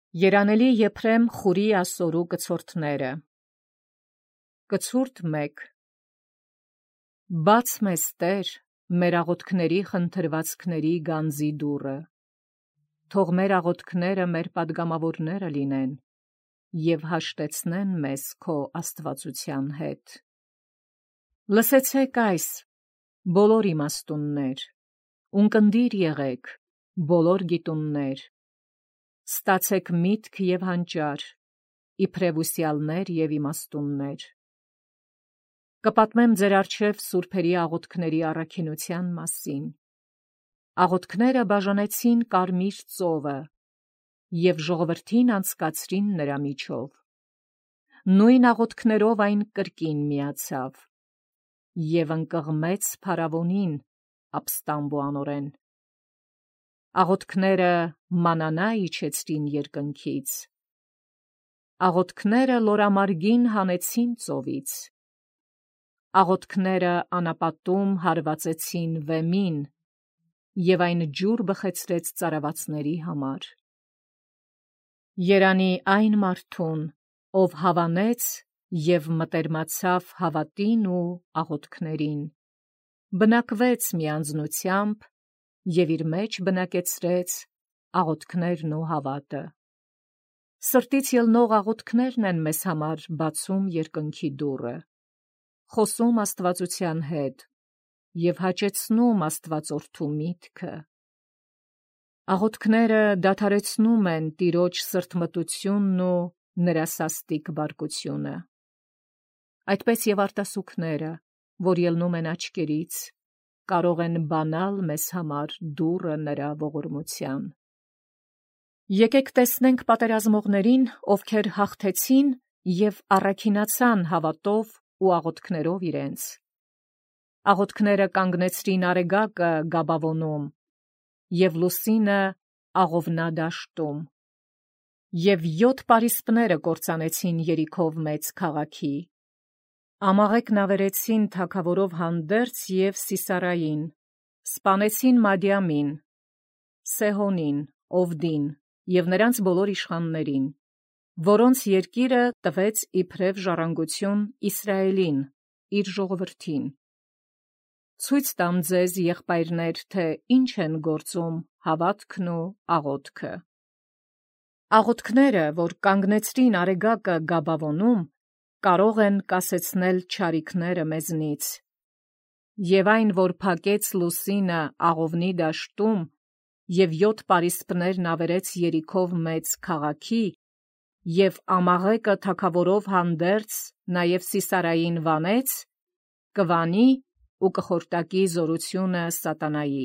Երանելի Եփրեմ Խուրի ասորու կցորդները։ Կցուրդ 1 Բաց մեզ Տեր, մեր աղոթքների խնդրվածքների գանձի դուռը։ Թող մեր աղոթքները մեր պատգամավորները լինեն և հաշտեցնեն մեզ քո աստվածության հետ։ Լսեցեք այս, բոլոր իմաստուններ, ունկնդիր եղեք, բոլոր գիտուններ, ստացեք միտք և հանճար, իբրև ուսյալներ և իմաստուններ։ Կպատմեմ ձեր առջև սուրբերի աղոթքների առաքինության մասին։ Աղոթքները բաժանեցին կարմիր ծովը և ժողովրդին անցկացրին նրա միջով։ Նույն աղոթքներով այն կրկին միացավ և ընկղմեց փարավոնին ապստամբ ու անօրեն։ Աղոթքները մանանա իջեցրին երկնքից։ Աղոթքները լորամարգին հանեցին ծովից։ Աղոթքները անապատում հարվածեցին վեմին, և այն ջուր բխեցրեց ծարավացների համար։ Երանի այն մարդուն, ով հավանեց և մտերմացավ հավատին ու աղոթքներին, բնակվեց մի անձնությամբ և իր մեջ բնակեցրեց աղոթքներն ու հավատը։ Սրտից ելնող աղոթքներն են մեզ համար բացում երկնքի դուռը, խոսում աստվածության հետ և հաճեցնում Աստվածորդու միտքը։ Աղոթքները դադարեցնում են Տիրոջ սրտմտությունն ու նրա սաստիկ բարկությունը։ Այդպես և արտասուքները, որ ելնում են աչքերից, կարող են բանալ մեզ համար դուռը նրա ողորմության։ Եկեք տեսնենք պատերազմողներին, ովքեր հաղթեցին և առաքինացան հավատով ու աղոթքներով իրենց։ Աղոթքները կանգնեցրին արեգակը Գաբավոնում և լուսինը Աղովնադաշտում, և 7 պարիսպները կործանեցին Երիքով մեծ քաղաքի։ Ամաղեկն ավերեցին թագավորով հանդերձ և Սիսարային, սպանեցին Մադիամին, Սեհոնին, Օվդին և նրանց բոլոր իշխաններին, որոնց երկիրը տվեց իբրև ժառանգություն Իսրայելին, իր ժողովրդին։ Ցույց տամ ձեզ, եղբայրներ, թե ինչ են գործում հավատքն ու աղոթքը։ Աղոթքները, որ կանգնեցրին արեգակը Գաբավոնում, կարող են կասեցնել չարիքները մեզնից։ Եվ այն, որ փակեց լուսինը Աղովնի դաշտում և 7 պարիսպներն ավերեց Երիքով մեծ քաղաքի, և Ամաղեկը թագավորով հանդերձ նաև Սիսարային վանեց, կվանի ու կխորտակի զորությունը սատանայի։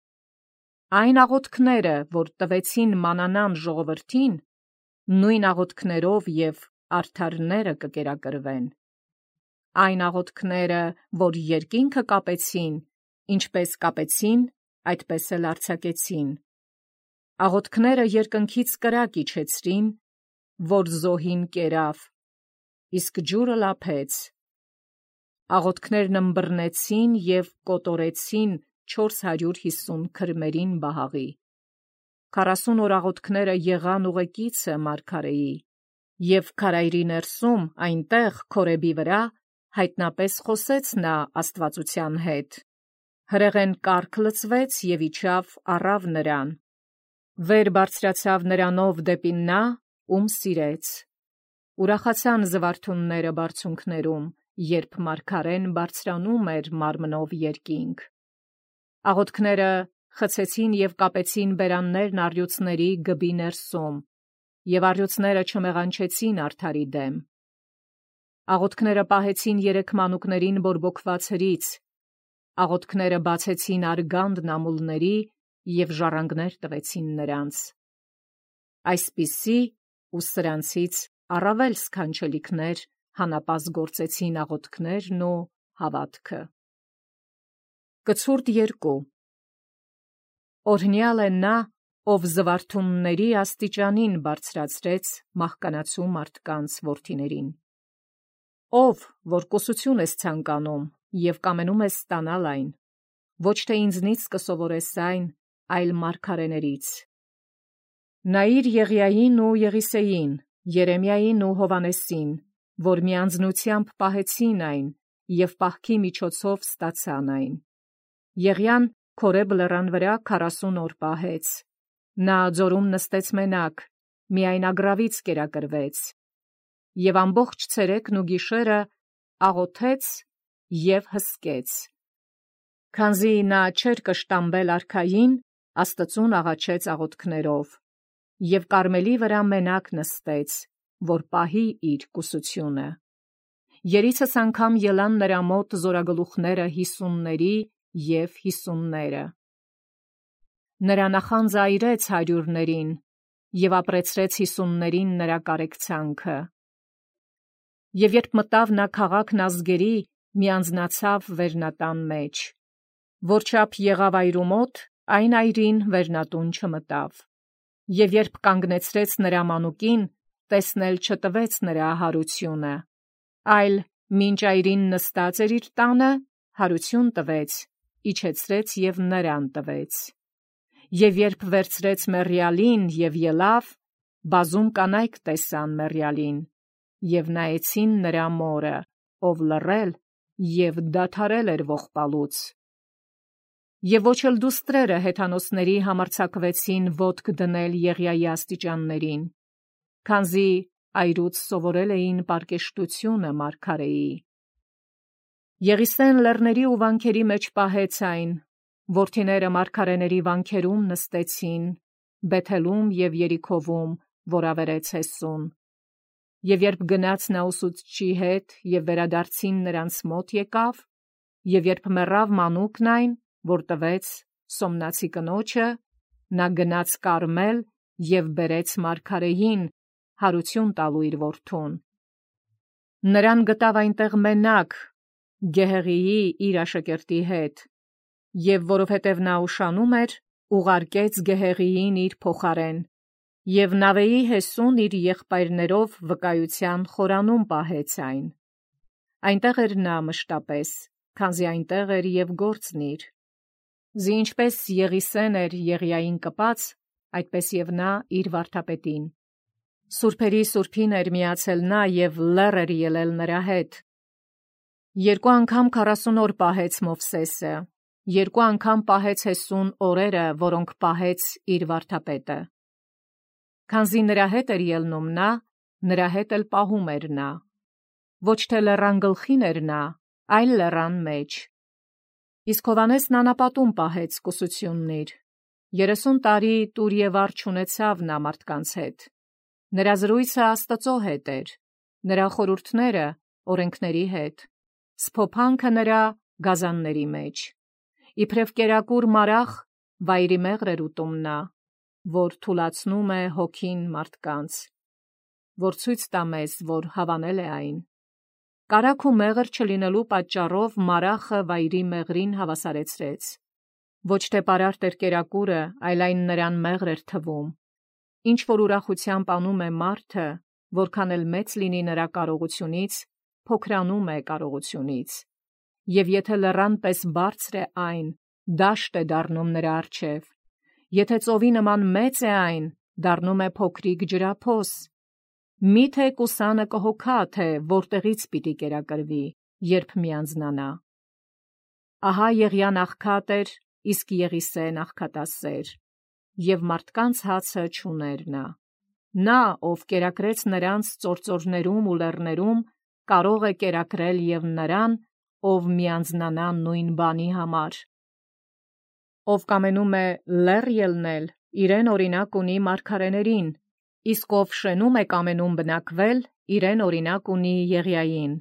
Այն աղոթքները, որ տվեցին մանանան ժողովրդին, նույն աղոթքներով և արդարները կկերակրվեն։ Այն աղոթքները, որ երկինքը կապեցին, ինչպես կապեցին, այդպես էլ արձակեցին։ Աղոթքները երկնքից կրակ իջեցրին, որ զոհին կերավ, իսկ ջուրը լափեց։ Աղոթքներն ըմբռնեցին և կոտորեցին 450 քրմերին բահաղի։ 40 օր աղոթքները եղան ուղեկիցը մարգարեի, և քարայրի ներսում, այնտեղ, Քորեբի վրա, հայտնապես խոսեց նա աստվածության հետ։ Հրեղեն կառք լցվեց և իջավ առավ նրան։ Վեր բարձրացավ նրանով դեպի նա, ում սիրեց։ Ուրախացան զվարթունները բարձունքներում, երբ մարգարեն բարձրանում էր մարմնով երկինք։ Աղոթքները խցեցին և կապեցին բերաններն առյուծների գբի ներսում, և առյուծները չմեղանչեցին արդարի դեմ։ Աղոթքները պահեցին 3 մանուկներին բորբոքված հրից։ Աղոթքները բացեցին արգանդն ամուլների և ժառանգներ տվեցին նրանց։ Այսպիսի ու սրանցից առավել սքանչելիքներ հանապազտ գործեցին աղոթքներն ու հավատքը։ Կցուրդ 2 Օրհնյալ է նա, ով զվարթունների աստիճանին բարձրացրեց մահկանացու մարդկանց որդիներին։ Ով, որ կուսություն ես ցանկանում և կամենում ես ստանալ այն, ոչ թե ինձնից կսովորես այն, այլ մարգարեներից։ Նայիր Եղիային ու Եղիսեին, Երեմիային ու Հովանեսին, որ միանձնությամբ պահեցին այն և պահքի միջոցով ստացան այն։ Եղիան Քորեբ լեռան վրա 40 օր պահեց։ Նա ձորում նստեց մենակ, միայն ագռավից կերակրվեց, և ամբողջ ցերեկն ու գիշերը աղոթեց և հսկեց։ Քանզի նա չէր կշտամբել արքային, Աստծուն աղաչեց աղոթքներով, և Կարմելի վրա մենակ նստեց, որ պահի իր կուսությունը։ Երիցս անգամ ելան նրա մոտ զորագլուխները 50-ների և 50-ները։ Նրա նախանձը այրեց 100-ներին և ապրեցրեց 50-ներին նրա կարեկցանքը։ Եվ երբ մտավ նա քաղաքն ազգերի, միանձնացավ վերնատան մեջ, որչափ եղավ այրու մոտ, այն այրին վերնատուն չմտավ։ Եվ երբ կանգնեցրեց նրա մանուկին, տեսնել չտվեց նրա հարությունը, այլ մինչ այրին նստած էր իր տանը, հարություն տվեց, իջեցրեց և նրան տվեց։ Եվ երբ վերցրեց մեռյալին և ելավ, բազում կանայք տեսան մեռյալին, և նայեցին նրա մորը, ով լռել և դադարել էր ողբալուց։ Եվ ոչ էլ դուստրերը հեթանոսների համարձակվեցին ոտք դնել Եղիայի աստիճաններին, քանզի այրուց սովորել էին պարկեշտությունը մարգարեի։ Եղիսեն լեռների ու վանքերի մեջ պահեց այն, որդիները մարգարեների վանքերում նստեցին, Բեթելում և Երիքովում, որ ավերեց Հեսուն։ Եվ երբ գնաց նա ուսուցչի հետ և վերադարձին նրանց մոտ եկավ, և երբ մեռավ մանուկն այն, որ տվեց Սոմնացի կնոջը, նա գնաց Կարմել և բերեց մարգարեին, հարություն տալու իր որդուն։ Նրան գտավ այնտեղ մենակ, Գեհեղիի իր աշակերտի հետ, և որովհետև նա ուշանում էր, ուղարկեց Գեհեղիին իր փոխարեն, և Նավեի Հեսուն իր եղբայրներով վկայության խորանում պահեց այն։ Այնտեղ էր նա մշտապես, քանզի այնտեղ էր և գործն իր։ Զի ինչպես Եղիսեն էր Եղիային կպած, այդպես և նա իր վարդապետին։ Սուրբերի սուրբին էր միացել նա և լեռ էր ելել նրա հետ։ 2 անգամ 40 օր պահեց Մովսեսը, 2 անգամ պահեց Հեսուն օրերը, որոնք պահեց իր վարդապետը։ Քանզի նրա հետ էր ելնում նա, նրա հետ էլ պահում էր նա։ Ոչ թե լեռան գլխին էր նա, այլ լեռան մեջ։ Իսկ Հովանեսն անապատում պահեց կուսությունն իր։ 30 տարի տուր և վար չունեցավ նա մարդկանց հետ։ Նրա զրույցը Աստծո հետ էր, նրա խորհուրդները օրենքների հետ, սփոփանքը նրա գազանների մեջ։ Իբրև կերակուր մարախ, վայրի մեղր էր ուտում նա, որ թուլացնում է հոգին մարդկանց, որ ցույց տա մեզ, որ հավանել է այն։ Կարագ ու մեղր չլինելու պատճառով մարախը վայրի մեղրին հավասարեցրեց։ Ոչ թե պարարտ էր կերակուրը, այլ այն նրան մեղր էր թվում։ Ինչ որ ուրախությամբ անում է մարդը, որքան էլ մեծ լինի նրա կարողությունից, փոքրանում է կարողությունից։ Եվ եթե լեռան պես բարձր է այն, դաշտ է դառնում նրա առջև, եթե ծովի նման մեծ է այն, դառնում է փոքրիկ ջրափոս։ Միթե կուսանը կհոգա, թե որտեղից պիտի կերակրվի, երբ միանձնանա։ Ահա Եղիան աղքատ էր, իսկ Եղիսեն աղքատասեր, և մարդկանց հացը չուներ նա։ Նա, ով կերակրեց նրանց ծործորներում ու լեռներում, կարող է կերակրել և նրան, ով միանձնանա նույն բանի համար։ Ով կամենում է լեռ ելնել, իրեն օրինակ ունի մարգարեներին, իսկ ով շենում է կամենում բնակվել, իրեն օրինակ ունի Եղիային։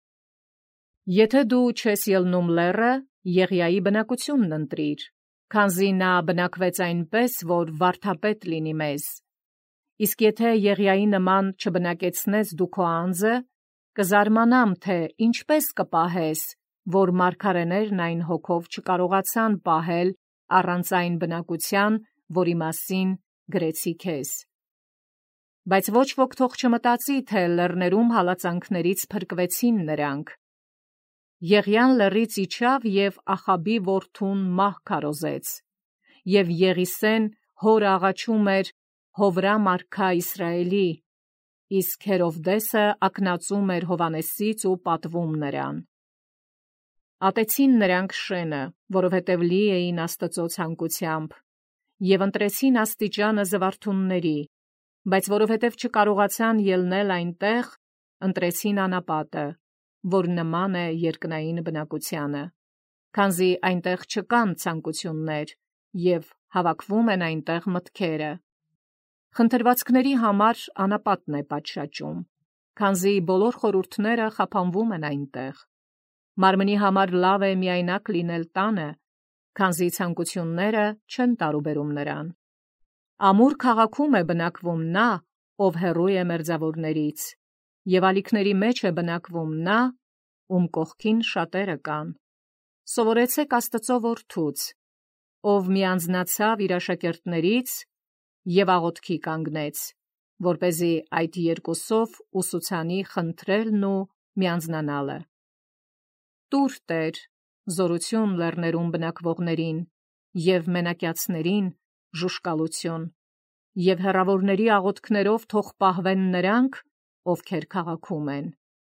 Եթե դու չես ելնում լեռը, Եղիայի բնակությունն ընտրիր, քանզի նա բնակվեց այնպես, որ վարդապետ լինի մեզ։ Իսկ եթե Եղիայի նման չբնակեցնես դու քո անձը, կզարմանամ, թե ինչպես կպահես, որ մարգարեներն այն հոգով չկարողացան պահել առանց այն բնակության, որի մասին գրեցի քեզ։ Բայց ոչ ոք թող չմտածի, թե լեռներում հալածանքներից փրկվեցին նրանք։ Եղիան լեռից իջավ և Ախաբի որդուն մահ քարոզեց, և Եղիսեն հորը աղաչում էր, Հովրամ արքա Իսրայելի, իսկ Հերովդեսը ակնածում էր Հովանեսից ու պատվում նրան։ Ատեցին նրանք շենը, որովհետև լի էին Աստծո ցանկությամբ, և ընտրեցին աստիճանը զվարթունների, բայց որովհետև չկարողացան ելնել այնտեղ, ընտրեցին անապատը, որ նման է երկնային բնակությանը, քանզի այնտեղ չկան ցանկություններ և հավաքվում են այնտեղ մտքերը։ Խնդրվածքների համար անապատն է պատշաճում, քանզի բոլոր խորհուրդները խափանվում են այնտեղ։ Մարմնի համար լավ է միայնակ լինել տանը, քանզի ցանկությունները չեն տարուբերում նրան։ Ամուր քաղաքում է բնակվում նա, ով հեռու է մերձավորներից, և ալիքների մեջ է բնակվում նա, ում կողքին շատերը կան։ Սովորեցեք Աստծո որդուց, ով միանձնացավ իր աշակերտներից և աղոթքի կանգնեց, որպեսզի այդ երկուսով ուսուցանի խնդրելն ու միանձնանալը։ Տուր Տեր, զորություն լեռներում բնակվողներին և մենակյացներին ժուշկալություն, և հեռավորների աղոթքներով թող պահվեն նրանք, ովքեր քաղաքում են։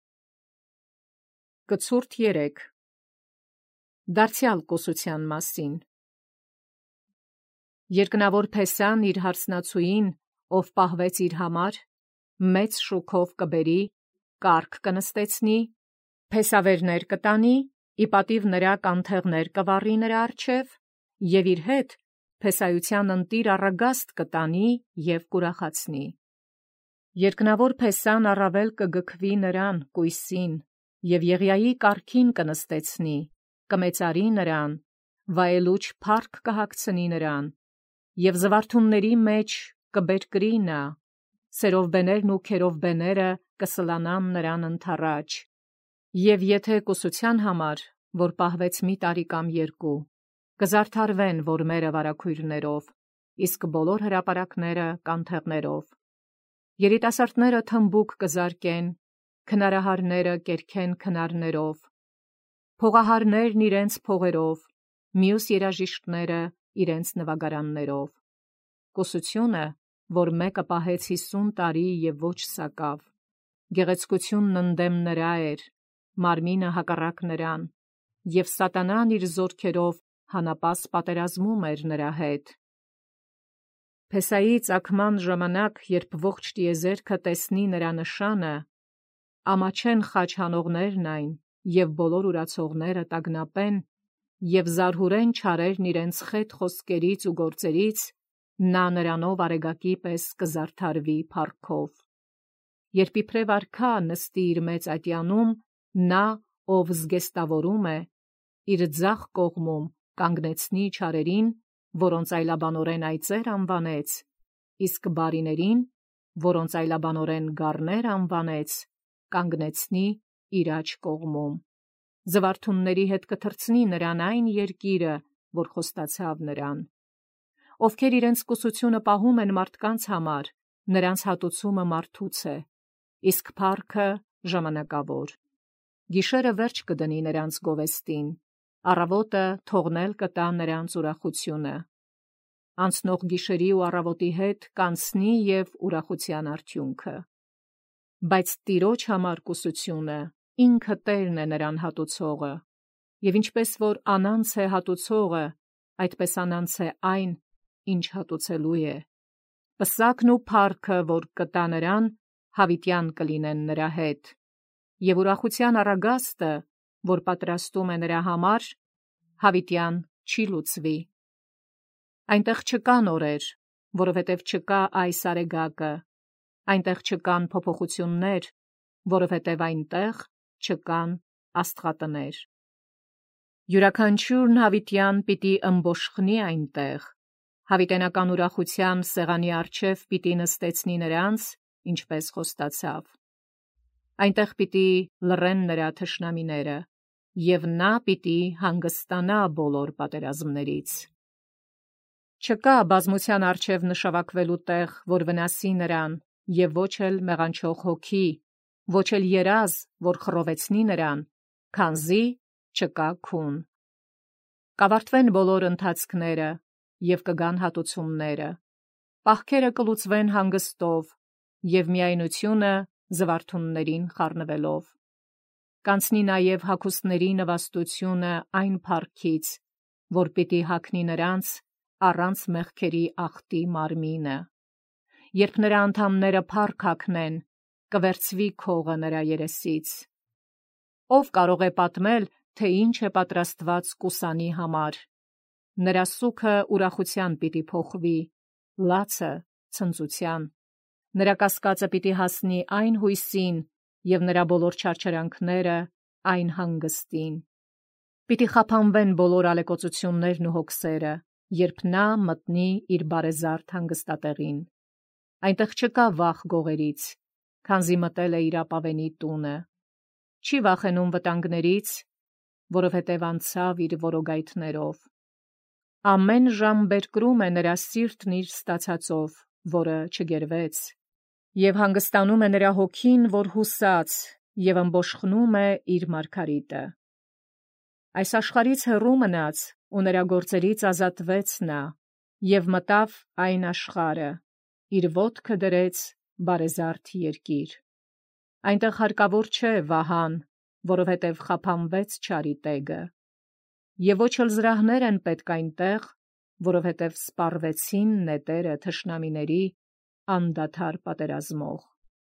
Կցուրդ 3 Դարձյալ կուսության մասին։ Երկնավոր Փեսան իր հարսնացուին, ով պահվեց իր համար, մեծ շուքով կբերի, կարգ կնստեցնի, փեսավերներ կտանի, ի պատիվ նրա կանթեղներ կվառի նրա առջև, և իր հետ փեսայության ընտիր առագաստ կտանի և կուրախացնի։ Երկնավոր Փեսան առավել կգքվի նրան, կույսին, և Եղիայի կարգին կնստեցնի, կմեծարի նրան, վայելուչ փառք կհագցնի նրան, և զվարթունների մեջ կբերկրի նա, սերովբեներն ու քերովբեները կսլանան նրան ընդառաջ։ Եվ եթե կուսության համար, որ պահվեց մի տարի կամ երկու, կզարդարվեն որմերը վարագույրներով, իսկ բոլոր հրապարակները կանթեղներով։ Երիտասարդները թմբուկ կզարկեն, քնարահարները կերքեն քնարներով, փողահարներն իրենց փողերով, մյուս երաժիշտները իրենց նվագարաններով։ Կուսությունը, որ մեկը պահեց 50 տարի և ոչ սակավ, գեղեցկությունն ընդդեմ նրա էր, մարմինը հակառակ նրան, և սատանան իր զորքերով հանապաս պատերազմում էր նրա հետ։ Փեսայի ծագման ժամանակ, երբ ողջ տիեզերքը տեսնի նրա նշանը, ամաչեն խաչ հանողներն այն, և բոլոր ուրացողները տագնապեն, և զարհուրեն չարերն իրենց խետ խոսքերից ու գործերից, նա նրանով արեգակի պես կզարդարվի փառքով։ Երբ իբրև արքա նստի իր մեծ ատյանում, նա, ով զգեստավորում է, իր ձախ կողմում կանգնեցնի չարերին, որոնց այլաբանորեն այծեր անվանեց, իսկ բարիներին, որոնց այլաբանորեն գառներ անվանեց, կանգնեցնի իր աջ կողմում։ Զվարթունների հետ կթռցնի նրան այն երկիրը, որ խոստացավ նրան։ Ովքեր իրենց կուսությունը պահում են մարդկանց համար, նրանց հատուցումը մարդուց է, իսկ փառքը ժամանակավոր։ Գիշերը վերջ կդնի նրանց գովեստին, առավոտը թողնել կտա նրանց ուրախությունը։ Անցնող գիշերի ու առավոտի հետ կանցնի և ուրախության արդյունքը։ Բայց Տիրոջ համար կուսությունը ինքը Տերն է նրան հատուցողը, և ինչպես որ անանց է հատուցողը, այդպես անանց է այն, ինչ հատուցելու է։ Պսակն ու փառքը, որ կտա նրան, հավիտյան կլինեն նրա հետ, և ուրախության առագաստը, որ պատրաստում է նրա համար, հավիտյան չի լուծվի։ Այնտեղ չկան օրեր, որովհետև չկա այս արեգակը, այնտեղ չկան փոփոխություններ, որովհետև այնտեղ չկան աստղատներ։ Յուրաքանչյուրն հավիտյան պիտի ըմբոշխնի այնտեղ, հավիտենական ուրախության սեղանի առջև պիտի նստեցնի նրանց, ինչպես խոստացավ։ Այնտեղ պիտի լռեն նրա թշնամիները, և նա պիտի հանգստանա բոլոր պատերազմներից։ Չկա բազմության առջև նշավակվելու տեղ, որ վնասի նրան, և ոչ էլ մեղանչող հոգի, ոչ էլ երազ, որ խռովեցնի նրան, քանզի չկա քուն։ Կավարտվեն բոլոր ընթացքները, և կգան հատուցումները, պահքերը կլուծվեն հանգստով, և միայնությունը զվարթուններին խառնվելով։ Կանցնի նաև հագուստների նվաստությունը այն փառքից, որ պիտի հագնի նրանց առանց մեղքերի ախտի մարմինը։ Երբ նրա անդամները փառք հագնեն, կվերցվի քողը նրա երեսից։ Ով կարող է պատմել, թե ինչ է պատրաստված կուսանի համար։ Նրա սուգը ուրախության պիտի փոխվի, լացը ցնծության։ Նրա կասկածը պիտի հասնի այն հույսին, և նրա բոլոր չարչարանքները այն հանգստին։ Պիտի խափանվեն բոլոր ալեկոծություններն ու հոգսերը, երբ նա մտնի իր բարեզարդ հանգստատեղին։ Այնտեղ չկա վախ գողերից, քանզի մտել է իր ապավենի տունը։ Չի վախենում վտանգներից, որովհետև անցավ իր որոգայթներով։ Ամեն ժամ բերկրում է նրա սիրտն իր ստացածով, որը չգերվեց, և հանգստանում է նրա հոգին, որ հուսաց, և ըմբոշխնում է իր մարգարիտը։ Այս աշխարհից հեռու մնաց, ու նրա գործերից ազատվեց նա, և մտավ այն աշխարհը, իր ոտքը դրեց բարեզարդ երկիր։ Այնտեղ հարկավոր չէ վահան, որովհետև խափանվեց չարի տեգը, և ոչ էլ զրահներ են պետք այնտեղ, որովհետև սպառվեցին նետերը թշնամիների անդադար պատերազմող։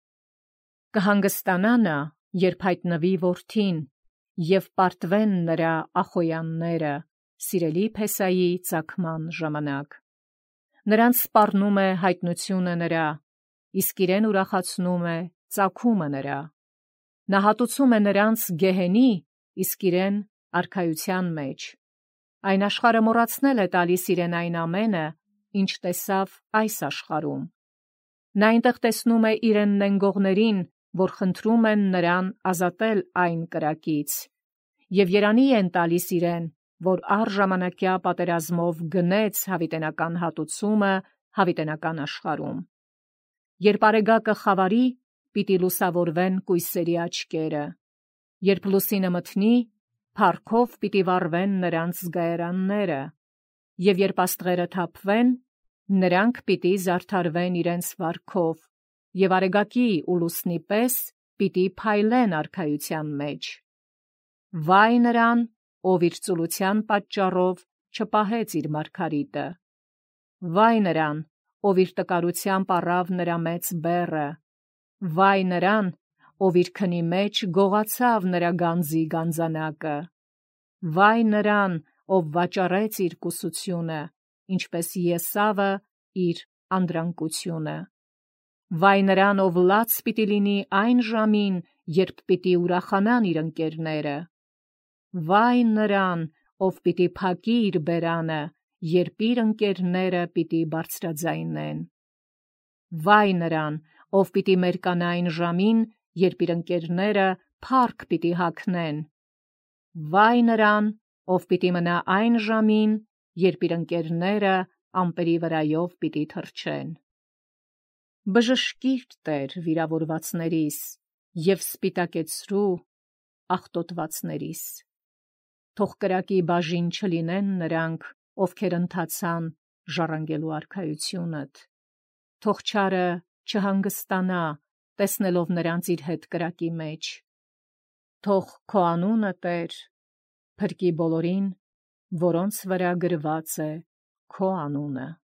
Կհանգստանա նա, երբ հայտնվի որդին, և պարտվեն նրա ախոյանները սիրելի Փեսայի ծագման ժամանակ։ Նրանց սպառնում է հայտնությունը նրա, իսկ իրեն ուրախացնում է ծագումը նրա։ Նա հատուցում է նրանց գեհենի, իսկ իրեն արքայության մեջ։ Այն աշխարհը մոռացնել է տալիս իրեն այն ամենը, ինչ տեսավ այս աշխարհում։ Նա այնտեղ տեսնում է իրեն նենգողներին, որ խնդրում են նրան ազատել այն կրակից, և երանի են տալիս իրեն, որ առժամանակյա պատերազմով գնեց հավիտենական հատուցումը հավիտենական աշխարհում։ Երբ արեգակը խավարի, պիտի լուսավորվեն կույսերի աչքերը։ Երբ լուսինը մթնի, փառքով պիտի վառվեն նրանց զգայարանները, և երբ աստղերը թափվեն, նրանք պիտի զարդարվեն իրենց վարքով, և արեգակի ու լուսնի պես պիտի փայլեն արքայության մեջ։ Վայ նրան, ով իր ծուլության պատճառով չպահեց իր մարգարիտը։ Վայ նրան, ով իր տկարությամբ առավ նրա մեծ բեռը։ Վայ նրան, ով իր քնի մեջ գողացավ նրա գանձի գանձանակը։ Վայ նրան, ով վաճառեց իր կուսությունը, ինչպես Եսավը իր անդրանկությունը։ Վայ նրան, ով լաց պիտի լինի այն ժամին, երբ պիտի ուրախանան իր ընկերները։ Վայ նրան, ով պիտի փակի իր բերանը, երբ իր ընկերները պիտի բարձրաձայնեն։ Վայ նրան, ով պիտի մերկանա այն ժամին, երբ իր ընկերները փառք պիտի հագնեն։ Վայ նրան, ով պիտի մնա այն ժամին, երբ իր ընկերները ամպերի վրայով պիտի թռչեն։ Բժշկիր, Տեր, վիրավորվածներիս և սպիտակեցրու աղտոտվածներիս։ Թող կրակի բաժին չլինեն նրանք, ովքեր ընթացան ժառանգելու արքայությունդ։ Թող չարը չհանգստանա, տեսնելով նրանց իր հետ կրակի մեջ։ Թող քո անունը, Տեր, փրկի բոլորին, որոնց վրա գրված է քո անունը։